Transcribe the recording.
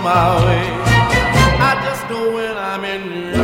my way. I just know when I'm in New York.